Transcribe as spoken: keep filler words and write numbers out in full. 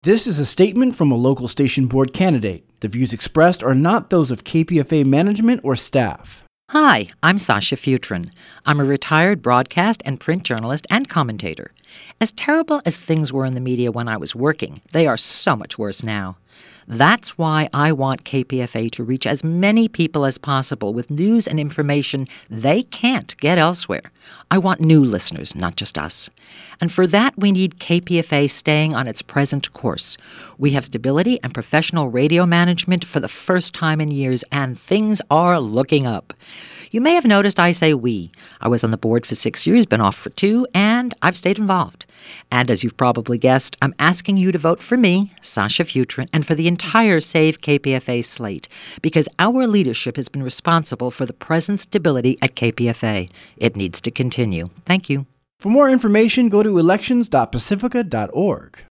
This is a statement from a local station board candidate. The views expressed are not those of K P F A management or staff. Hi, I'm Sasha Futrin. I'm a retired broadcast and print journalist and commentator. As terrible as things were in the media when I was working, they are so much worse now. That's why I want K P F A to reach as many people as possible with news and information they can't get elsewhere. I want new listeners, not just us. And for that, we need K P F A staying on its present course. We have stability and professional radio management for the first time in years, and things are looking up. You may have noticed I say we. I was on the board for six years, been off for two, and I've stayed involved. And as you've probably guessed, I'm asking you to vote for me, Sasha Futrin, and for the entire Save K P F A slate, because our leadership has been responsible for the present stability at K P F A. It needs to continue. Thank you. For more information, go to elections dot pacifica dot org.